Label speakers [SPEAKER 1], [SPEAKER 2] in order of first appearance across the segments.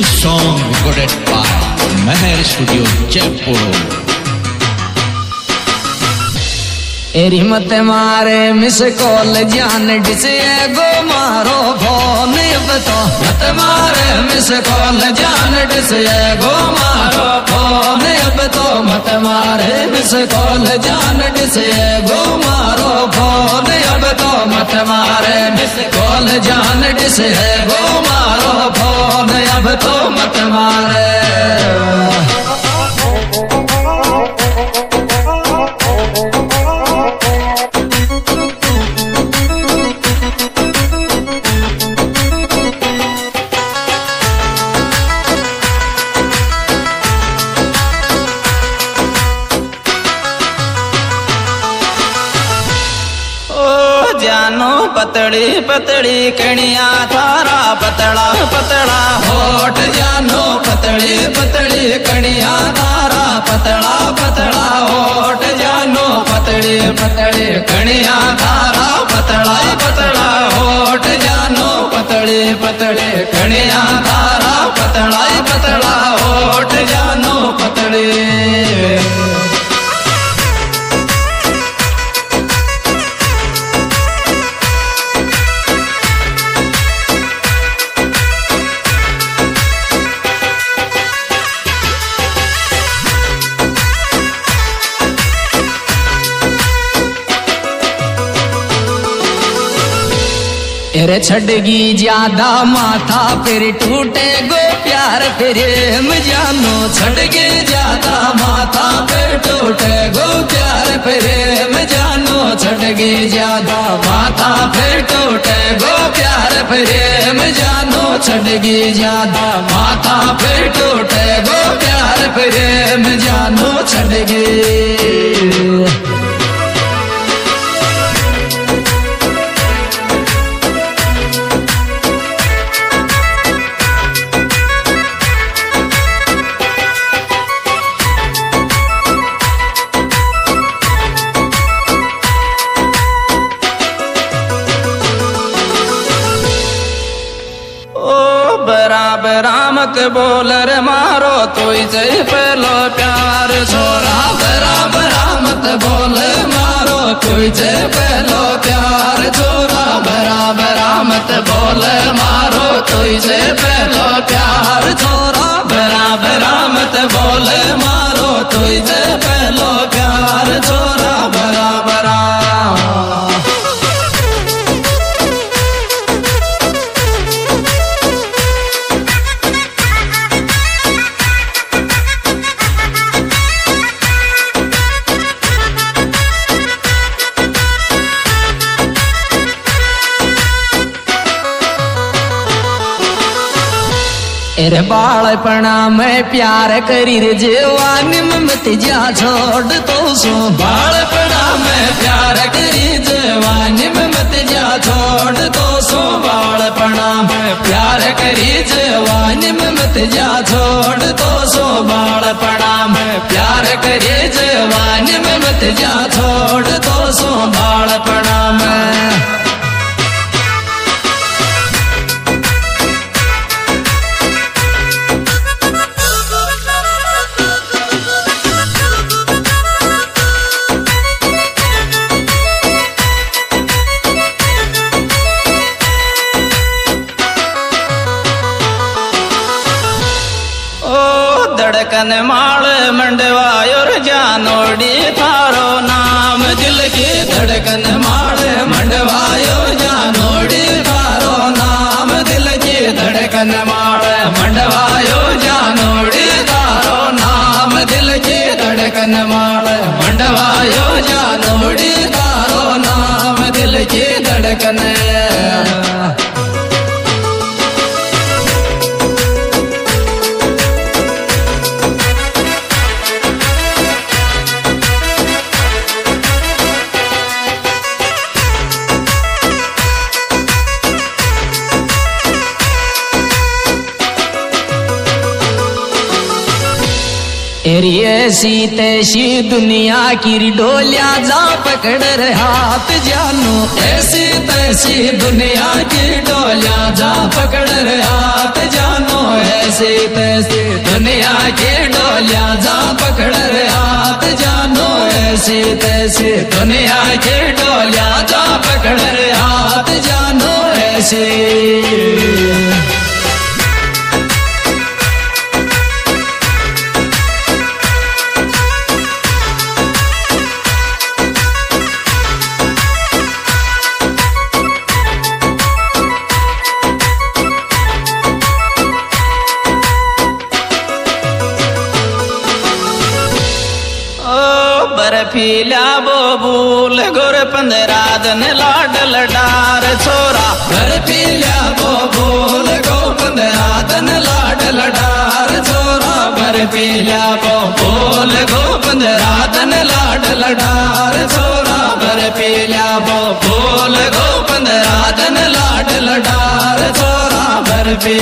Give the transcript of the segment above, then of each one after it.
[SPEAKER 1] song recorded by Meher Studio, Jaipur.
[SPEAKER 2] एरी मत मारे miss call जान डिसे गो मारो फोन अब तो मत मारे मिस कॉल जान डिसे गो मारो फोन अब तो मत मारे मिस कॉल जान डिसे गो मारो फोन अब तो मत मारे मिस कॉल जान डिसे गो मारो फोन अब तो मत मारे।
[SPEAKER 3] जानो पतड़ी पतड़ी कणिया थारा पतला पतला
[SPEAKER 2] होठ जानो पतली पतली कणिया थारा पतला पतला होठ जानो पतली पतली कणिया थारा पतला पतला होठ जानो पतली पतली कणिया थारा पतला पतला होठ जानो पतली। अरे छड़गी ज्यादा माथा फिर टूटे गो प्यार प्रेम जानो छड़गी ज्यादा माथा फिर टूटे गो प्यार प्रेम जानो छड़गी ज्यादा माथा फिर टूटे गो प्यार प्रेम जानो छड़गी ज्यादा माथा फिर टूटे गो प्यार प्रेम जानो छड़गी।
[SPEAKER 3] बरामत बोल रे मारो तो से पहलो प्यार
[SPEAKER 2] छोरा बरामत बोल मारो तू से पहलो प्यार छोरा बरामत बोल मारो तू से पहलो प्यार छोरा बरामत बोल मारो तू से पहलो प्यार छोरा बराबरा। अरे बालपणा में प्यार करी रे जवानी में मत जा छोड़ तो सो बालपणा में प्यार करी जवानी में मत जा छोड़ तो सो बालपणा में प्यार करी जवानी में मत जा छोड़ तो सो बालपणा में प्यार करी जवानी में मत जा छोड़ तो सो बालपणा में।
[SPEAKER 3] धड़कन माल मंडवायो जानोड़ी थारो नाम दिल की
[SPEAKER 2] धड़कन माल मंडवायो जानोड़ी थारो नाम दिल की धड़कन माल मंडवायो जानोड़ी थारो नाम दिल की धड़कन माल मंडवायो जानोड़ी थारो नाम दिल की धड़कन। एरी ऐसी तैसी दुनिया की डोलिया जा पकड़ रे हाथ जानो ऐसी तैसी दुनिया की डोलिया जा पकड़ रे हाथ जानो ऐसी ऐसी तैसी दुनिया की डोलिया जा पकड़ रे हाथ जानो ऐसी तैसी दुनिया की डोलिया जा पकड़ रे हाथ जानो ऐसी।
[SPEAKER 3] बर्फीला बोबूल गुर 15 दिन लाड लडार छोरा।
[SPEAKER 2] बर्फीला बोबूल गो 15 दिन लाड लडार छोरा। बर्फीला बोबूल गो 15 दिन लाड लडार छोरा। बर्फीला बोबूल गो 15 दिन लाड लडार छोरा। बर्फी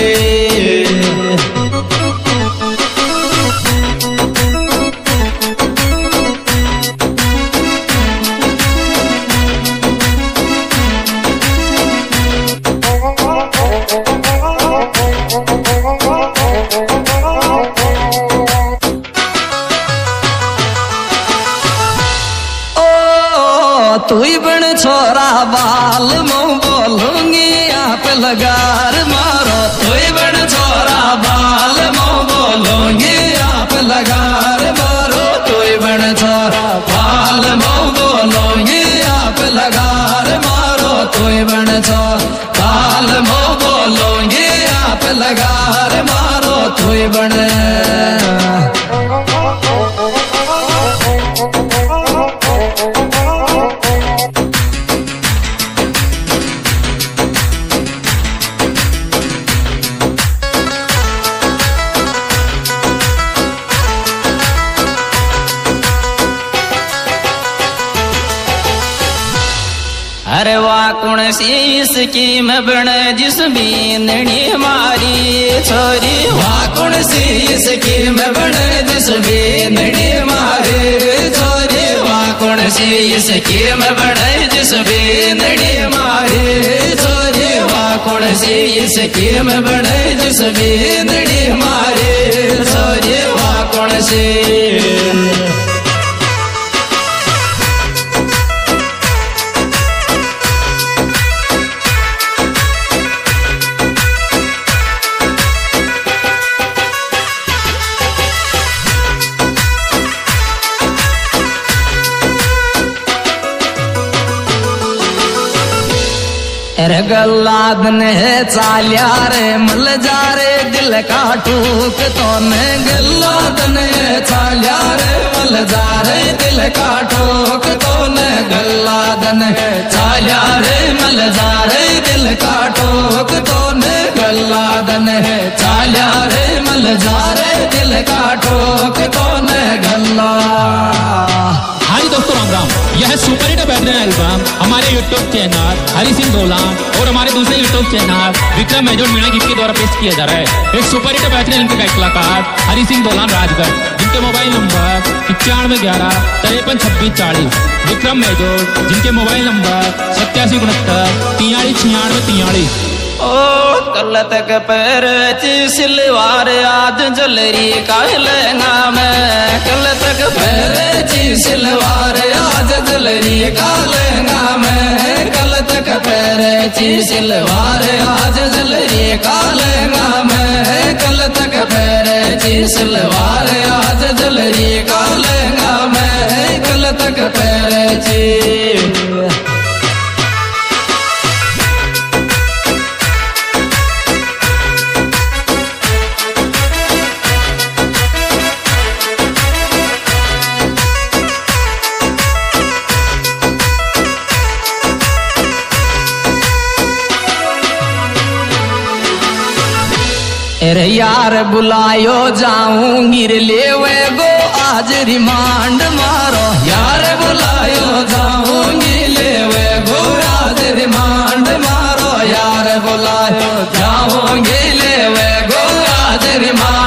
[SPEAKER 2] तू बन छोरा बाल मुँह बोलूंगी आप लगार मारो। तू बन छोरा बाल मुँह बोलूंगी आप लगार मारो। तू बन छोरा बाल मुँह बोलूंगी आप लगार मारो। तू बन छोरा बाल मुँह बोलूंगी आप लगार मारो। तू बन
[SPEAKER 3] अरे वाह कौन सी स्कीम बने जिस बीननी मारी छोरी।
[SPEAKER 2] वाह कौन सी स्कीम बने जिस बीननी मारी छोरी। वाह कौन सी स्कीम बने जिस बीननी मारी छोरी। वाह कौन सी स्कीम बने जिस बीननी मारी छोरी। वाह कौन सी रे गल्लादन है चालिया रे मल जा रे दिल का टूक तो ने। गल्लादन है चालिया रे मल जा रे दिल का टूक तो ने। गल्लादन है चालिया रे मल जा रे दिल का टूक तो ने। गल्लादन है चालिया रे मल जा रे दिल का टूक तो ने। गल्ला
[SPEAKER 1] हाँ जी दोस्तों राम राम। यह सुपर हिट बैटरी एल्बम हमारे यूट्यूब चैनल हरी सिंह दोलान और हमारे दूसरे YouTube channel Vikram major Meena gift के द्वारा पेश किया जा रहा है। एक सुपर हिट बैटरी एल्बम का कलाकार हरी सिंह दोलान राजगढ़, जिनके मोबाइल नंबर 9111 532640। विक्रम मेजर जिनके मोबाइल नंबर 8769 4396 43।
[SPEAKER 3] ओ कल तक पैर सिलवार आज जलरी कालेगा मैं। कल तक
[SPEAKER 2] पैर सिलवार आज जलरी कालेगा मैं। कल तक पैर सिलवार आज जलरी कालेगा मैं। कल तक पैर सिलवार आज जलरी कालेगा मैं। कल तक पैर अरे यार बुलायो जाऊंगी ले वे गो आज रिमांड मारो। यार बुलायो जाऊंगी ले वे गो आज रिमांड मारो। यार बुलायो जाऊंगी ले वे गो आज रिमांड